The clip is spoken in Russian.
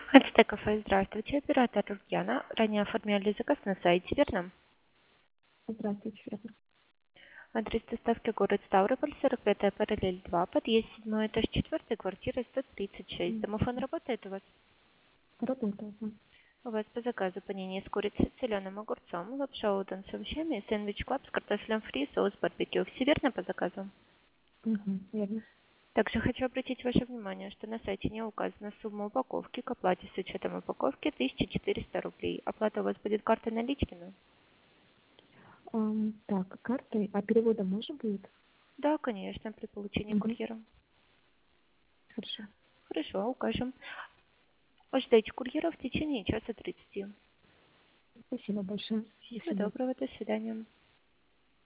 Ацтек кафе, здравствуйте. Оператор Ульяна. Ранее оформляли заказ на сайте, верно? Здравствуйте, верно. Адрес доставки город Ставрополь, 45-я параллель 2, подъезд 7 этаж 4, квартира 136. Домофон работает у вас? Работает. У вас по заказу панини с курицей, соленым огурцом, лапша удон с овощами, сэндвич клаб с картофелем фри, соус барбекю. Все верно по заказу? Угу, верно. Также хочу обратить ваше внимание, что на сайте не указана сумма упаковки. К оплате с учетом упаковки 1400 рублей. Оплата у вас будет картой наличными? Так, картой, а перевода можно будет? Да, конечно, при получении Угу, курьера. хорошо. Хорошо, укажем. Ожидайте курьера в течение часа 30. Спасибо большое. До Всего свидания. доброго, до свидания.